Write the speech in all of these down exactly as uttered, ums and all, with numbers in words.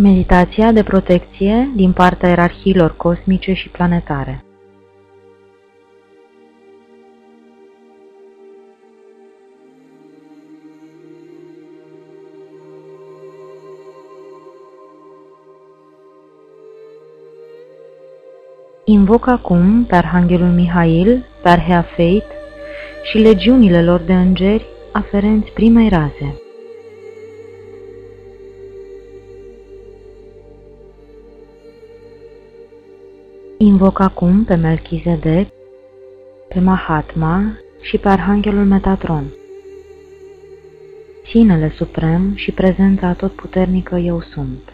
Meditația de protecție din partea ierarhiilor cosmice și planetare. Invoc acum pe Arhanghelul Mihail, pe Arhea Fate și legiunile lor de îngeri aferenți primei raze. Invoc acum pe Melchizedek, pe Mahatma și pe Arhanghelul Metatron, Sinele Suprem și prezența atotputernică Eu Sunt.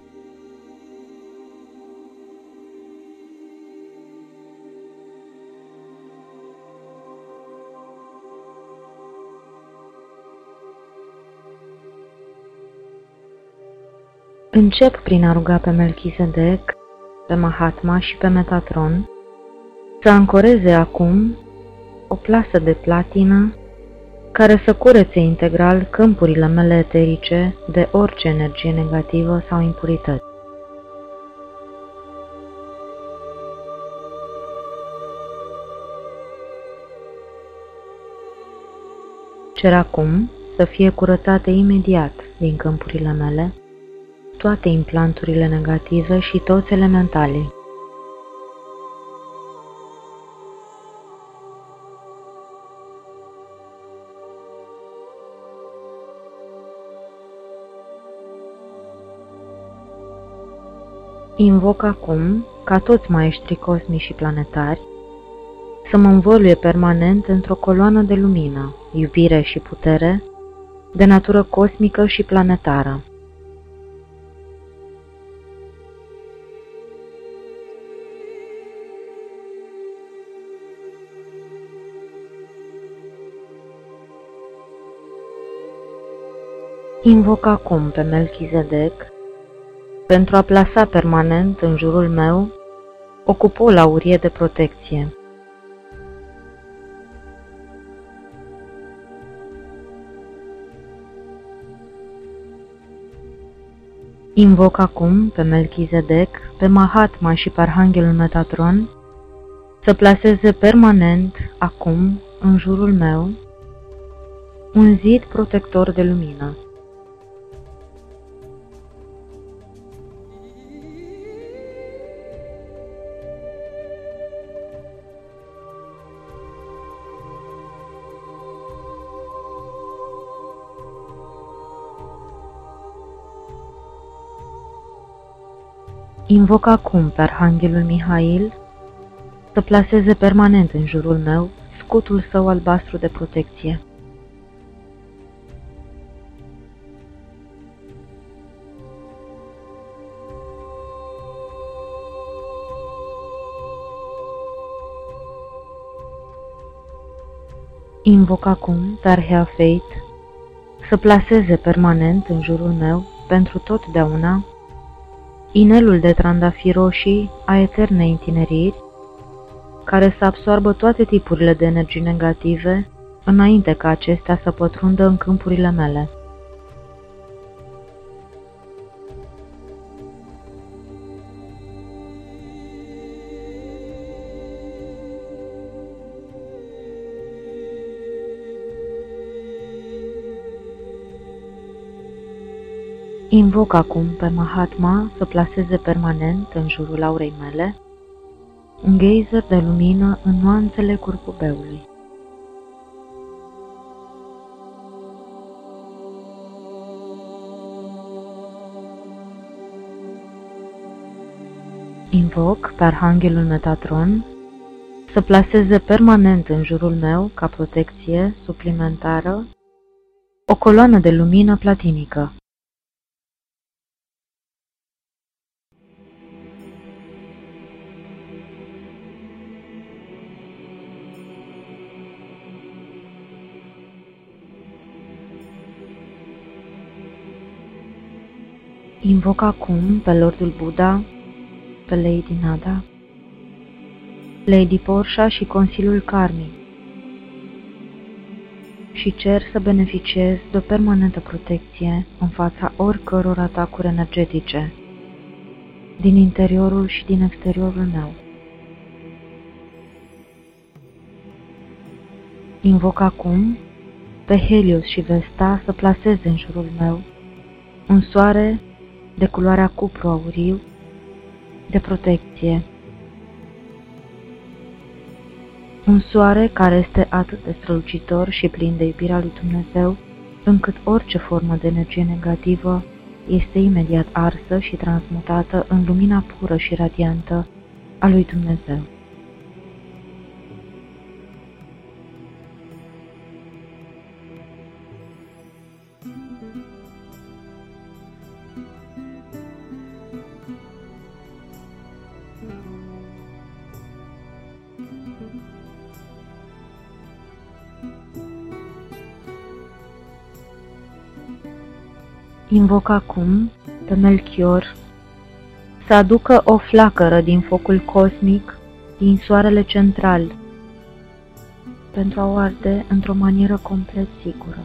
Încep prin a ruga pe Melchizedek, pe Mahatma și pe Metatron să ancoreze acum o plasă de platină care să curețe integral câmpurile mele eterice de orice energie negativă sau impurități. Cer acum să fie curățate imediat din câmpurile mele toate implanturile negative și toți elementalii. Invoc acum ca toți maestrii cosmici și planetari să mă învăluie permanent într-o coloană de lumină, iubire și putere, de natură cosmică și planetară. Invoc acum pe Melchizedek pentru a plasa permanent în jurul meu o cupolă aurie de protecție. Invoc acum pe Melchizedek, pe Mahatma și pe Arhanghelul Metatron să plaseze permanent acum în jurul meu un zid protector de lumină. Invoc acum pe Arhanghelul Mihail să plaseze permanent în jurul meu scutul său albastru de protecție. Invoc acum pe Arhea Fate să plaseze permanent în jurul meu pentru totdeauna inelul de trandafiri roșii a eternei întineriri, care să absoarbă toate tipurile de energii negative, înainte ca acestea să pătrundă în câmpurile mele. Invoc acum pe Mahatma să plaseze permanent în jurul aurei mele un geyser de lumină în nuanțele curcubeului. Invoc pe Arhanghelul Metatron să plaseze permanent în jurul meu, ca protecție suplimentară, o coloană de lumină platinică. Invoc acum pe Lordul Buddha, pe Lady Nada, Lady Porsha și Consiliul Karmic și cer să beneficiez de o permanentă protecție în fața oricăror atacuri energetice, din interiorul și din exteriorul meu. Invoc acum pe Helios și Vesta să plaseze în jurul meu un soare de culoarea cupru auriu de protecție. Un soare care este atât de strălucitor și plin de iubirea lui Dumnezeu, încât orice formă de energie negativă este imediat arsă și transmutată în lumina pură și radiantă a lui Dumnezeu. Invoc acum pe Melchior să aducă o flacără din focul cosmic din soarele central pentru a o arde într-o manieră complet sigură.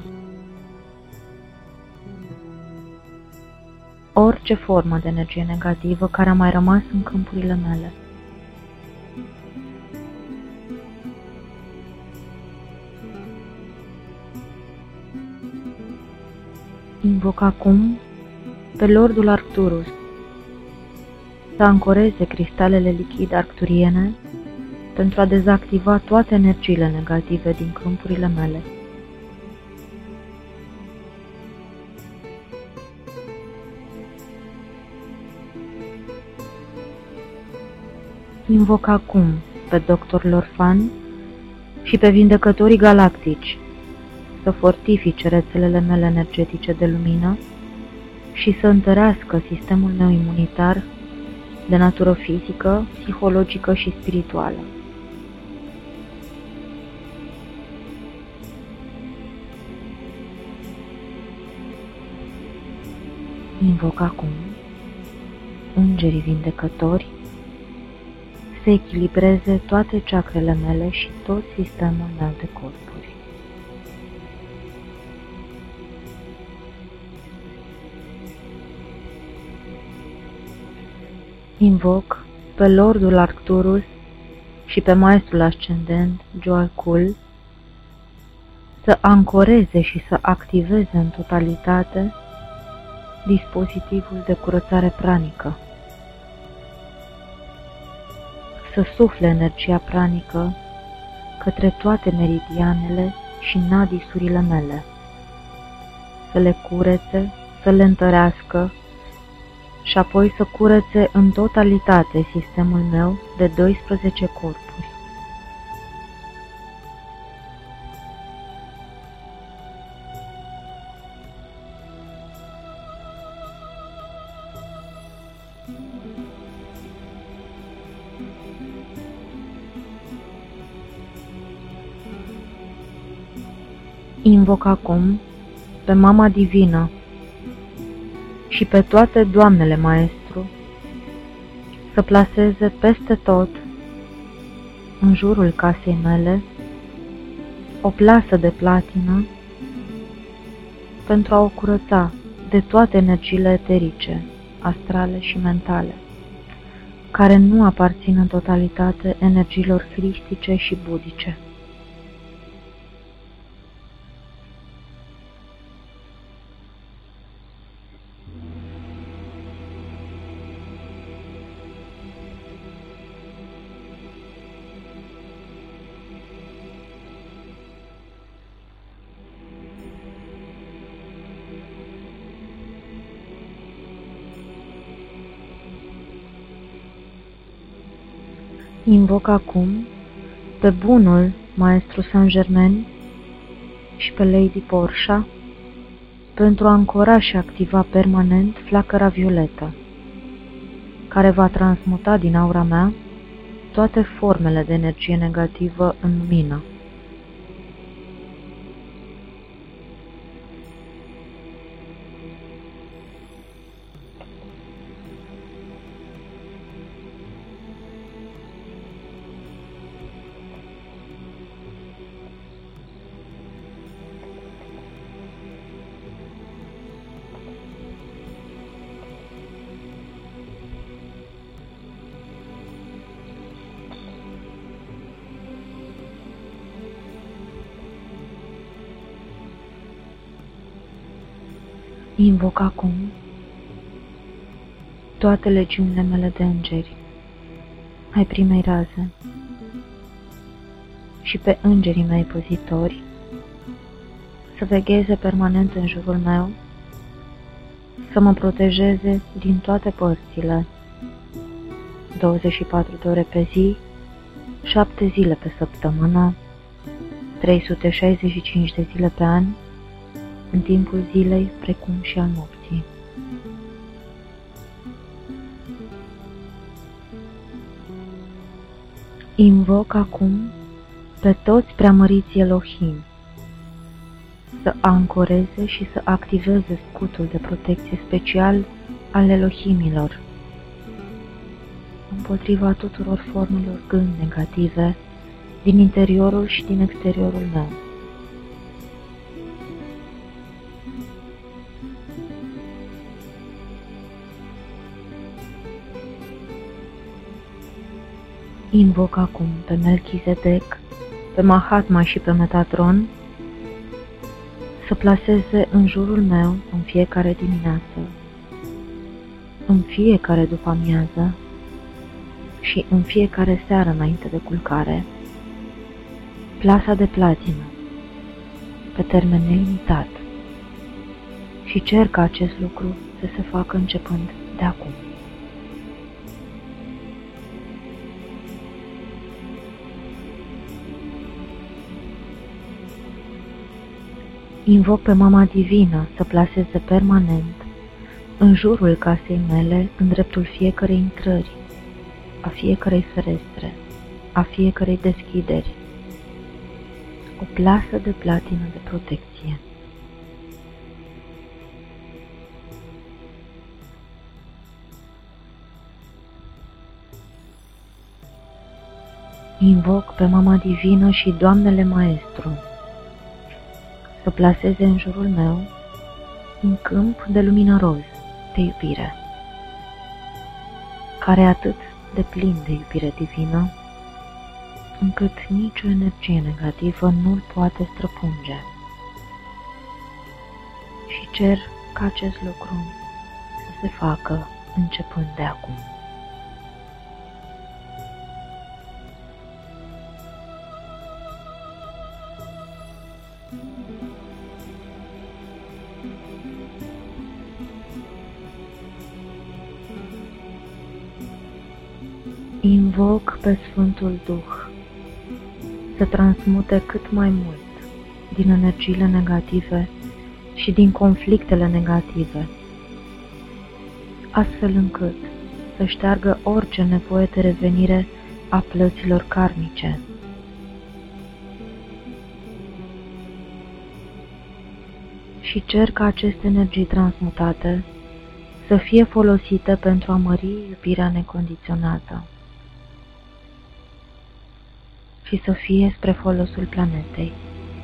Orice formă de energie negativă care a mai rămas în câmpurile mele. Invoc acum pe Lordul Arcturus să ancoreze cristalele lichide arcturiene pentru a dezactiva toate energiile negative din câmpurile mele. Invoc acum pe Doctor Lorfan și pe vindecătorii galactici să fortifice rețelele mele energetice de lumină și să întărească sistemul meu imunitar de natură fizică, psihologică și spirituală. Invoc acum îngerii vindecători să echilibreze toate chakrele mele și tot sistemul meu de corpuri. Invoc pe Lordul Arcturus și pe Maestrul Ascendent Joalcul să ancoreze și să activeze în totalitate dispozitivul de curățare pranică, să sufle energia pranică către toate meridianele și nadisurile mele, să le curețe, să le întărească și apoi să curețe în totalitate sistemul meu de doisprezece corpuri. Invoc acum pe Mama Divină și pe toate doamnele Maestru să plaseze peste tot, în jurul casei mele, o plasă de platină pentru a o curăța de toate energiile eterice, astrale și mentale, care nu aparțin în totalitate energiilor cristice și budice. Invoc acum pe bunul Maestru Saint-Germain și pe Lady Porsha pentru a ancora și activa permanent flacăra violetă, care va transmuta din aura mea toate formele de energie negativă în lumină. Invoc acum toate legiunile mele de îngeri ai primei raze și pe îngerii mei păzitori să vegheze permanent în jurul meu, să mă protejeze din toate părțile, douăzeci și patru de ore pe zi, șapte zile pe săptămână, trei sute șaizeci și cinci de zile pe an, în timpul zilei precum și al nopții. Invoc acum pe toți preamăriții Elohim să ancoreze și să activeze scutul de protecție special al Elohimilor împotriva tuturor formelor gând negative din interiorul și din exteriorul meu. Invoc acum pe Melchizedek, pe Mahatma și pe Metatron să plaseze în jurul meu în fiecare dimineață, în fiecare după-amiază și în fiecare seară înainte de culcare, plasa de platină, pe termen nelimitat, și cer ca acest lucru să se facă începând de acum. Invoc pe Mama Divină să plaseze permanent în jurul casei mele, în dreptul fiecărei intrări, a fiecărei ferestre, a fiecărei deschideri, o plasă de platină de protecție. Invoc pe Mama Divină și Doamnele Maestru să plaseze în jurul meu un câmp de lumină roz, de iubire, care e atât de plin de iubire divină, încât nicio energie negativă nu-l poate străpunge. Și cer ca acest lucru să se facă începând de acum. Invoc pe Sfântul Duh să transmute cât mai mult din energiile negative și din conflictele negative, astfel încât să șteargă orice nevoie de revenire a plăților karmice. Și cer ca aceste energii transmutate să fie folosite pentru a mări iubirea necondiționată și să fie spre folosul planetei.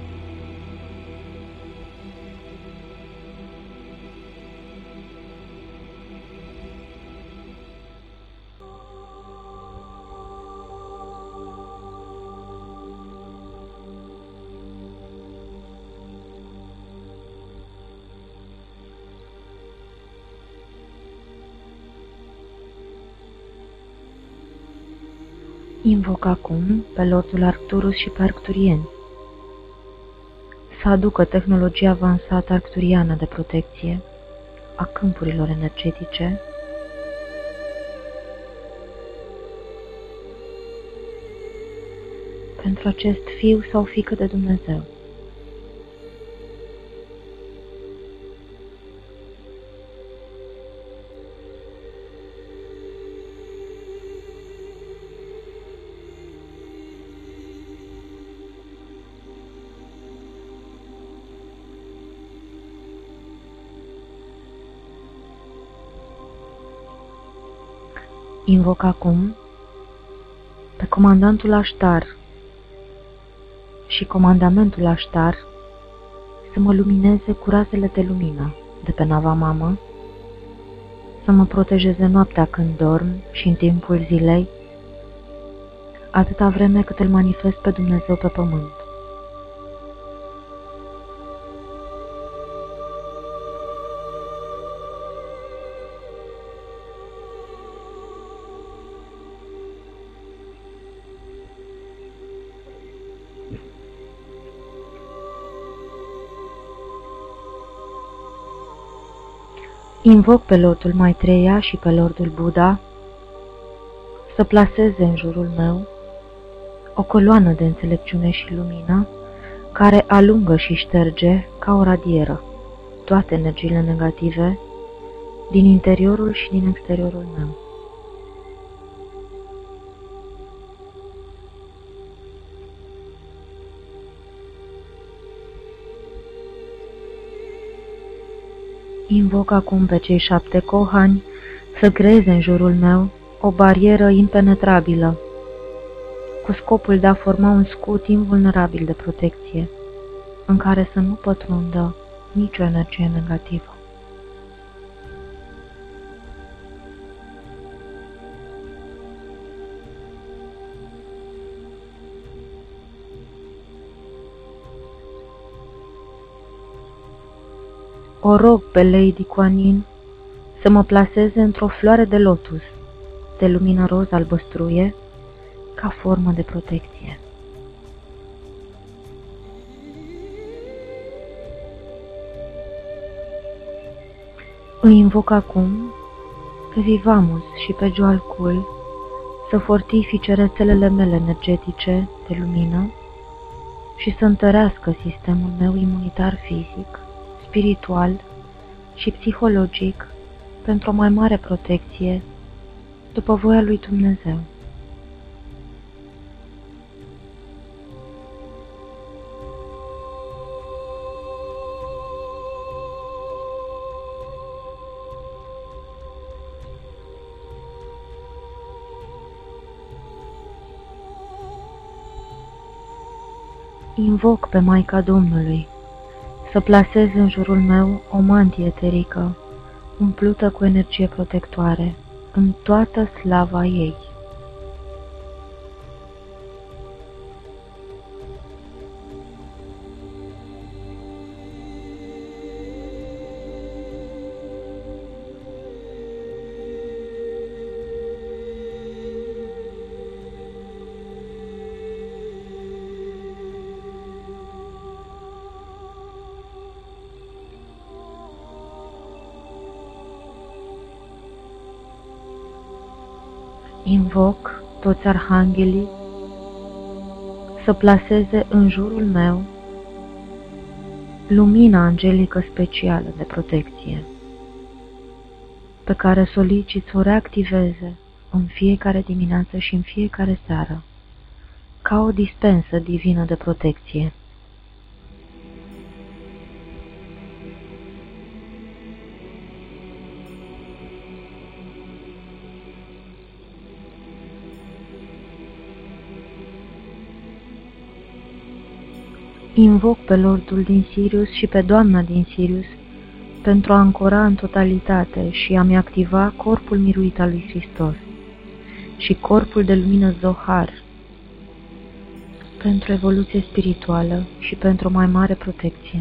Invoc acum pe Lordul Arcturus și pe arcturieni să aducă tehnologia avansată arcturiană de protecție a câmpurilor energetice pentru acest fiu sau fiică de Dumnezeu. Invoc acum pe comandantul Aștar și comandamentul Aștar să mă lumineze cu razele de lumină de pe nava mamă, să mă protejeze noaptea când dorm și în timpul zilei, atâta vreme cât îl manifest pe Dumnezeu pe pământ. Invoc pe Lordul Maitreya și pe Lordul Buddha să plaseze în jurul meu o coloană de înțelepciune și lumină care alungă și șterge ca o radieră toate energiile negative din interiorul și din exteriorul meu. Invoc acum pe cei șapte Kohani să creeze în jurul meu o barieră impenetrabilă, cu scopul de a forma un scut invulnerabil de protecție, în care să nu pătrundă nicio energie negativă. O rog pe Lady Kuan Yin să mă plaseze într-o floare de lotus de lumină roz albăstruie ca formă de protecție. Îi invoc acum pe Vivamus și pe Joalcul să fortifice rețelele mele energetice de lumină și să întărească sistemul meu imunitar fizic, spiritual și psihologic pentru o mai mare protecție după voia lui Dumnezeu. Invoc pe Maica Domnului să plaseze în jurul meu o mantie eterică umplută cu energie protectoare în toată slava ei. Invoc toți arhanghelii să plaseze în jurul meu lumina angelică specială de protecție, pe care solicit să o reactiveze în fiecare dimineață și în fiecare seară, ca o dispensă divină de protecție. Invoc pe Lordul din Sirius și pe Doamna din Sirius pentru a ancora în totalitate și a-mi activa corpul miruit al lui Hristos și corpul de lumină Zohar pentru evoluție spirituală și pentru o mai mare protecție.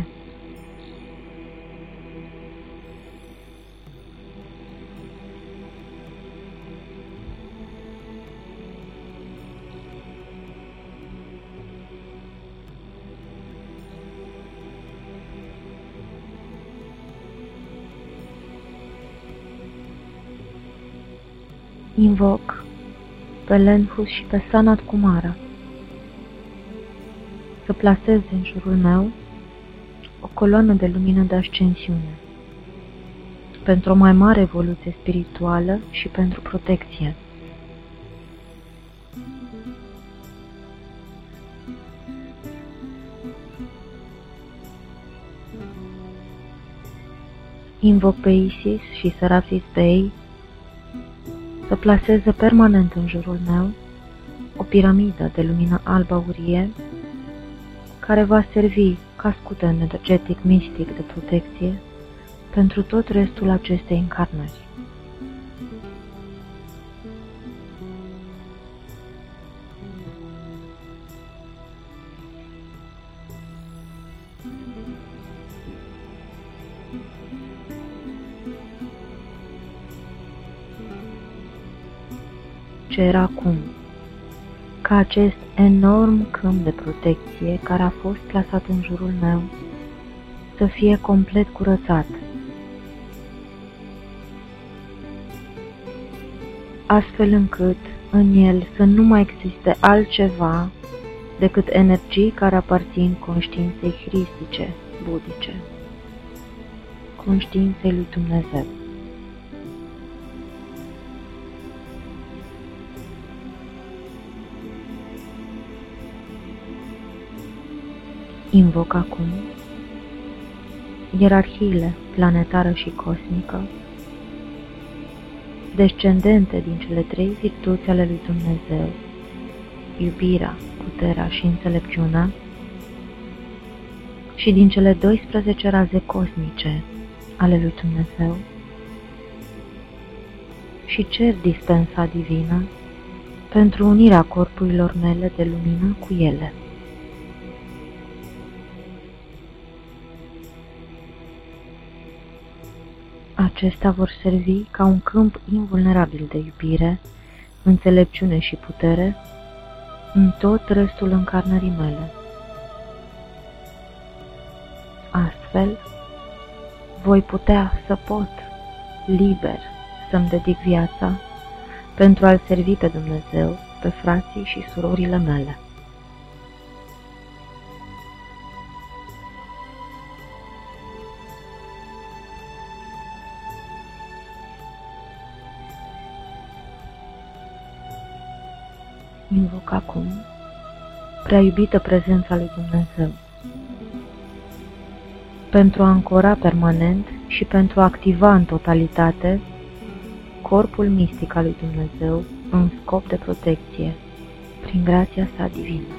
Invoc pe Lenhus și pe Sanat Kumara să plaseze în jurul meu o coloană de lumină de ascensiune pentru o mai mare evoluție spirituală și pentru protecție. Invoc pe Isis și Serafis Bey să plaseze permanent în jurul meu o piramidă de lumină albă aurie care va servi ca scut energetic mistic de protecție pentru tot restul acestei încarnări. Cer acum ca acest enorm câmp de protecție care a fost plasat în jurul meu să fie complet curățat astfel încât în el să nu mai existe altceva decât energii care aparțin conștiinței hristice, budice, conștiinței lui Dumnezeu. Invoc acum ierarhiile planetară și cosmică, descendente din cele trei virtuți ale lui Dumnezeu, iubirea, puterea și înțelepciunea, și din cele doisprezece raze cosmice ale lui Dumnezeu, și cer dispensa divină pentru unirea corpurilor mele de lumină cu ele. Acestea vor servi ca un câmp invulnerabil de iubire, înțelepciune și putere în tot restul încarnării mele. Astfel, voi putea să pot, liber, să-mi dedic viața pentru a-L servi pe Dumnezeu, pe frații și surorile mele. Invoc acum prea iubită prezența lui Dumnezeu, pentru a ancora permanent și pentru a activa în totalitate corpul mistic al lui Dumnezeu în scop de protecție, prin grația sa divină.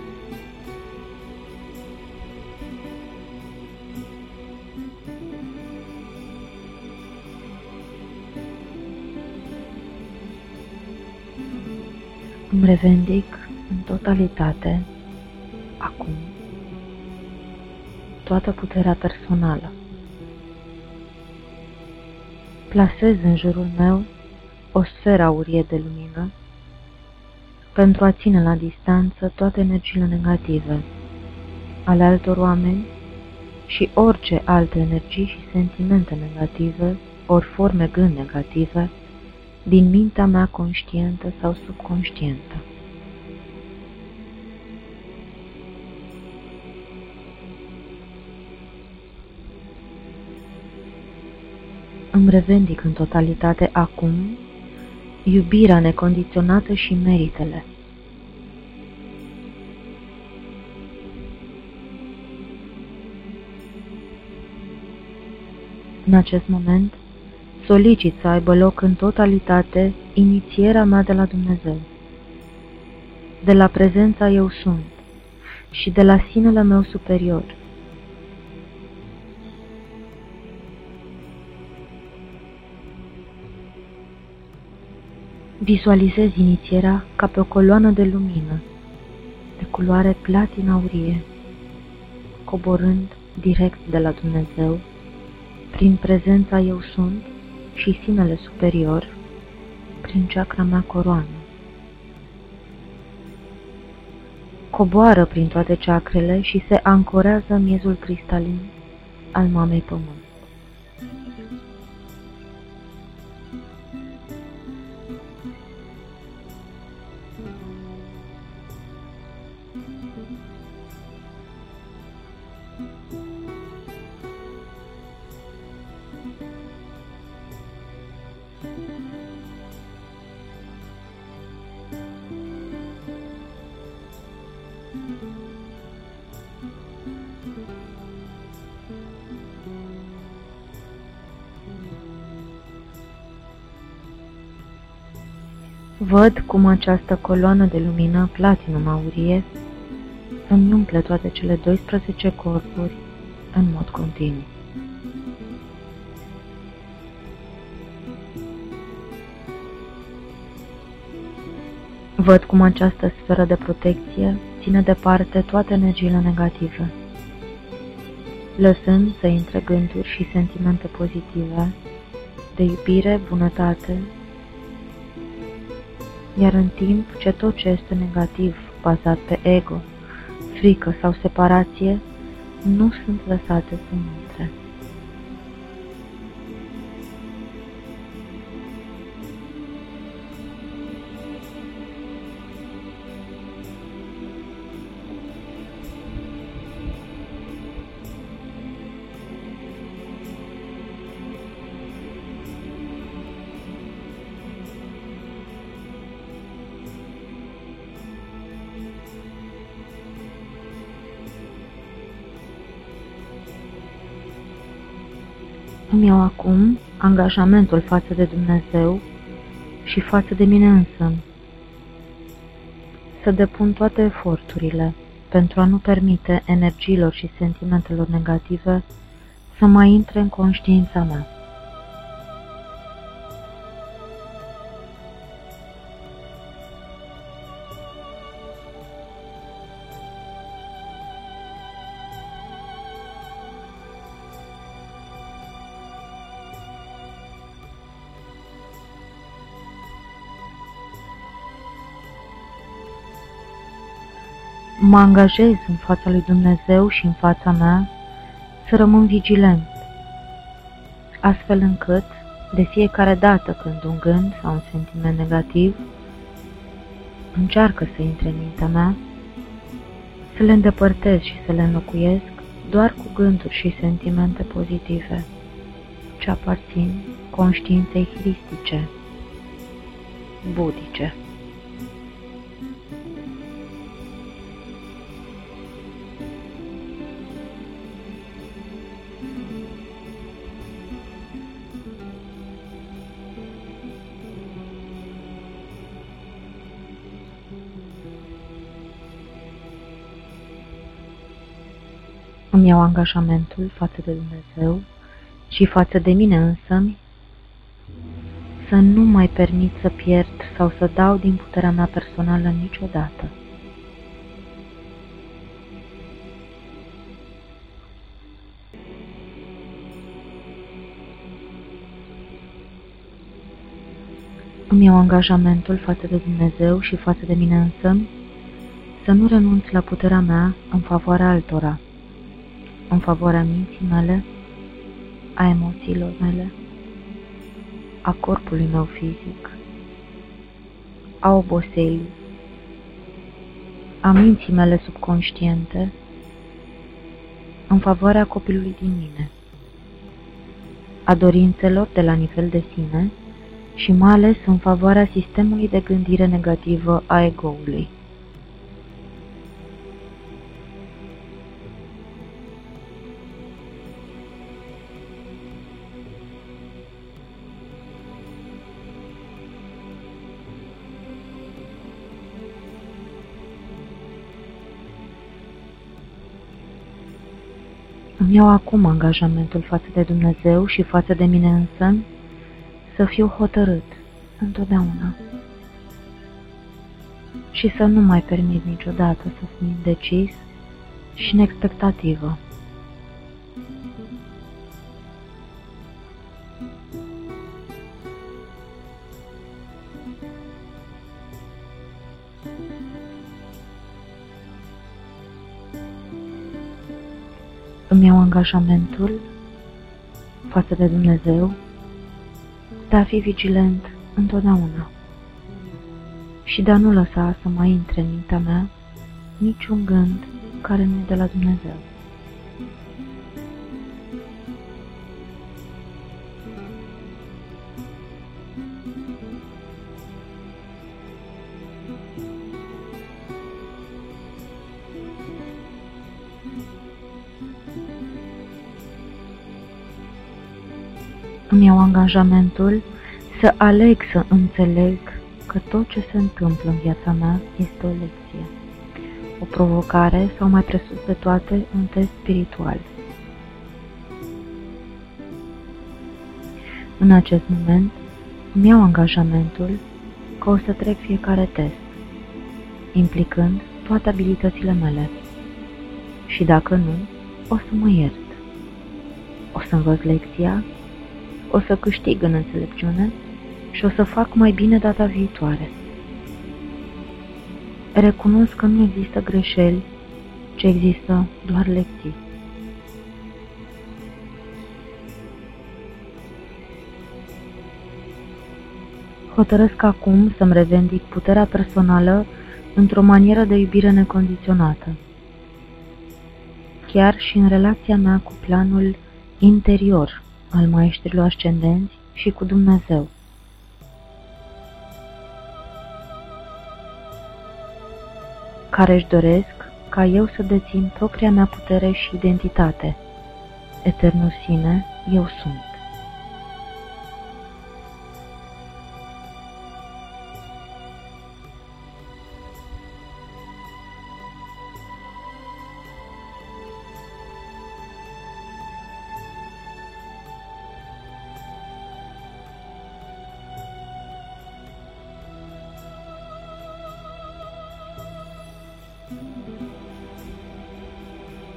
Îmi revendic în totalitate, acum, toată puterea personală. Plasez în jurul meu o sferă aurie de lumină pentru a ține la distanță toate energiile negative ale altor oameni și orice alte energii și sentimente negative, ori forme gând negative, din mintea mea conștientă sau subconștientă. Îmi revendic în totalitate acum iubirea necondiționată și meritele. În acest moment, solicit să aibă loc în totalitate inițierea mea de la Dumnezeu, de la prezența Eu Sunt și de la sinele meu superior. Vizualizez inițierea ca pe o coloană de lumină, de culoare platin-aurie, coborând direct de la Dumnezeu, prin prezența Eu Sunt și sinele superior, prin chakra mea coroană. Coboară prin toate chakrele și se ancorează în miezul cristalin al Mamei Pământ. Văd cum această coloană de lumină platinum-aurie îmi umple toate cele doisprezece corpuri în mod continuu. Văd cum această sferă de protecție ține departe toate energiile negative, lăsând să intre gânduri și sentimente pozitive de iubire, bunătate, iar în timp ce tot ce este negativ, bazat pe ego, frică sau separație, nu sunt lăsate să intre. Îmi iau acum angajamentul față de Dumnezeu și față de mine însămi, să depun toate eforturile pentru a nu permite energiilor și sentimentelor negative să mai intre în conștiința mea. Mă angajez în fața lui Dumnezeu și în fața mea să rămân vigilent, astfel încât, de fiecare dată când un gând sau un sentiment negativ încearcă să intre în mintea mea, să le îndepărtez și să le înlocuiesc doar cu gânduri și sentimente pozitive, ce aparțin conștiinței hristice, budice. Îmi iau angajamentul față de Dumnezeu și față de mine însămi să nu mai permit să pierd sau să dau din puterea mea personală niciodată. Îmi iau angajamentul față de Dumnezeu și față de mine însămi să nu renunț la puterea mea în favoarea altora, în favoarea minții mele, a emoțiilor mele, a corpului meu fizic, a oboselii, a minții mele subconștiente, în favoarea copilului din mine, a dorințelor de la nivel de sine și mai ales în favoarea sistemului de gândire negativă a ego-ului. Îmi iau acum angajamentul față de Dumnezeu și față de mine însămi să fiu hotărât întotdeauna și să nu mai permit niciodată să fiu indecis și în expectativă. Îmi iau angajamentul față de Dumnezeu de a fi vigilent întotdeauna și de a nu lăsa să mai intre în mintea mea niciun gând care nu e de la Dumnezeu. Îmi iau angajamentul să aleg să înțeleg că tot ce se întâmplă în viața mea este o lecție, o provocare sau mai presus de toate un test spiritual. În acest moment îmi iau angajamentul că o să trec fiecare test, implicând toate abilitățile mele și dacă nu, o să mă iert. O să învăț lecția, o să câștig în înțelepciune și o să fac mai bine data viitoare. Recunosc că nu există greșeli, ci există doar lecții. Hotărăsc acum să-mi revendic puterea personală într-o manieră de iubire necondiționată, chiar și în relația mea cu planul interior al maestrilor ascendenți și cu Dumnezeu. Care își doresc ca eu să dețin propria mea putere și identitate. Eternul sine, eu sunt.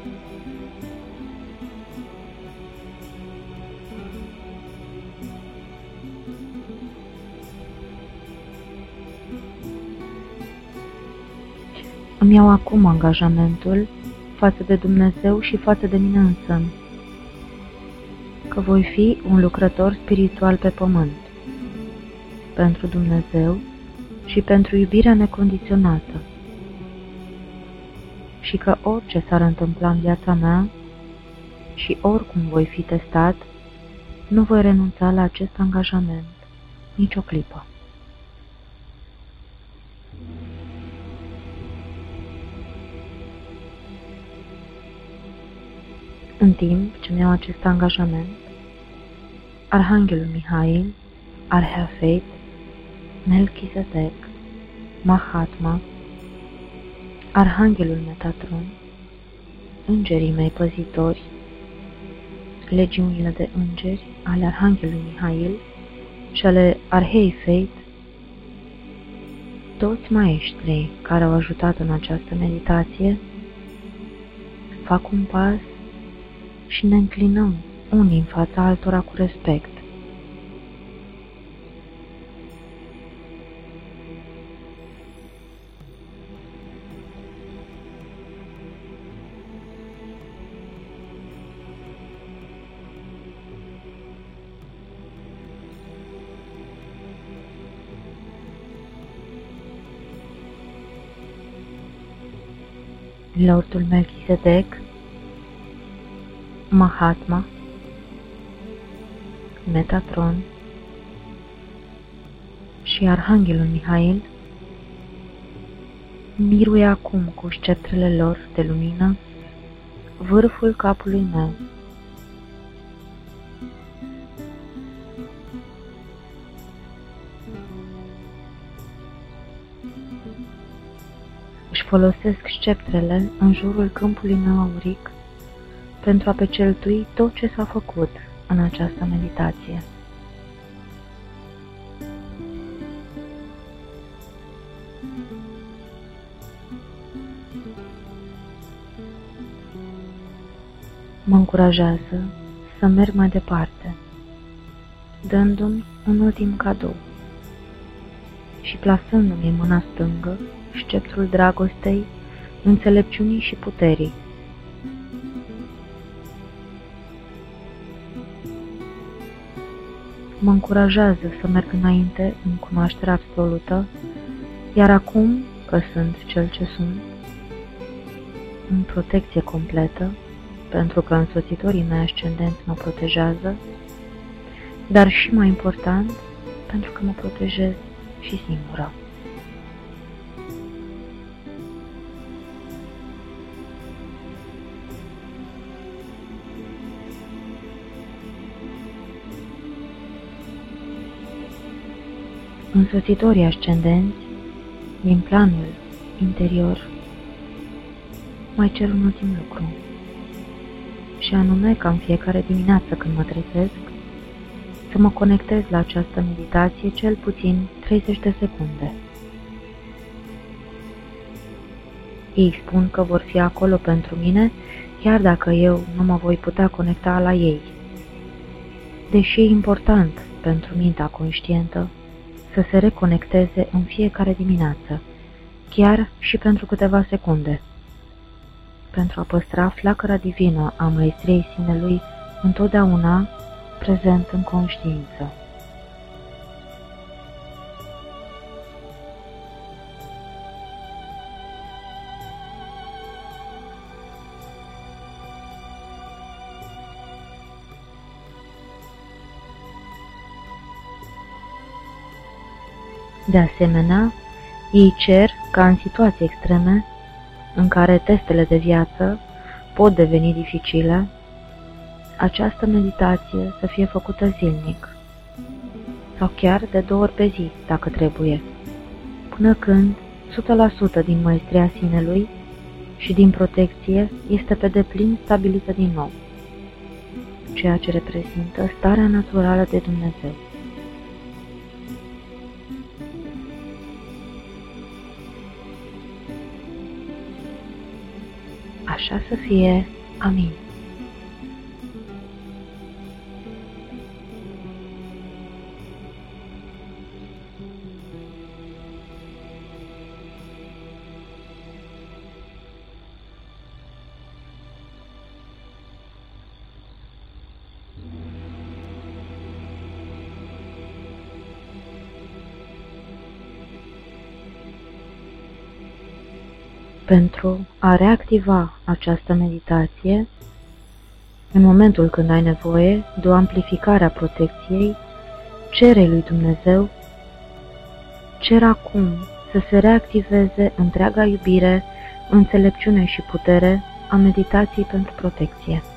Îmi iau acum angajamentul față de Dumnezeu și față de mine însămi, că voi fi un lucrător spiritual pe pământ, pentru Dumnezeu și pentru iubirea necondiționată, și că orice s-ar întâmpla în viața mea și oricum voi fi testat, nu voi renunța la acest angajament nici o clipă. În timp ce mi-au acest angajament, Arhanghelul Mihail, Arheafeit, Melchizedek, Mahatma, Arhanghelul Metatron, îngerii mei păzitori, legiunile de îngeri ale Arhanghelului Mihail și ale Arhei Feit, toți maestrii care au ajutat în această meditație, fac un pas și ne înclinăm unii în fața altora cu respect. Lordul Melchizedek, Mahatma, Metatron și Arhanghelul Mihail miruie acum cu sceptrele lor de lumină vârful capului meu. Își folosesc sceptrele în jurul câmpului meu auric pentru a peceltui tot ce s-a făcut în această meditație. Mă încurajează să merg mai departe, dându-mi un ultim cadou și plasându-mi în mâna stângă sceptrul dragostei, înțelepciunii și puterii. Mă încurajează să merg înainte în cunoaștere absolută, iar acum că sunt cel ce sunt, în protecție completă, pentru că însoțitorii mei ascendenți mă protejează, dar și mai important, pentru că mă protejez și singură. Însoțitorii ascendenți din planul interior mai cer un ultim lucru, și anume ca în fiecare dimineață când mă trezesc să mă conectez la această meditație cel puțin treizeci de secunde. Ei spun că vor fi acolo pentru mine, chiar dacă eu nu mă voi putea conecta la ei. Deși e important pentru mintea conștientă să se reconecteze în fiecare dimineață, chiar și pentru câteva secunde, pentru a păstra flacăra divină a măestriei sinelui întotdeauna prezent în conștiință. De asemenea, ei cer ca în situații extreme, în care testele de viață pot deveni dificile, această meditație să fie făcută zilnic, sau chiar de două ori pe zi, dacă trebuie, până când o sută la sută din măestria sinelui și din protecție este pe deplin stabilită din nou, ceea ce reprezintă starea naturală de Dumnezeu. așa să fie. Amin. Pentru a reactiva această meditație, în momentul când ai nevoie de o amplificare a protecției, cere lui Dumnezeu, cer acum să se reactiveze întreaga iubire, înțelepciune și putere a meditației pentru protecție.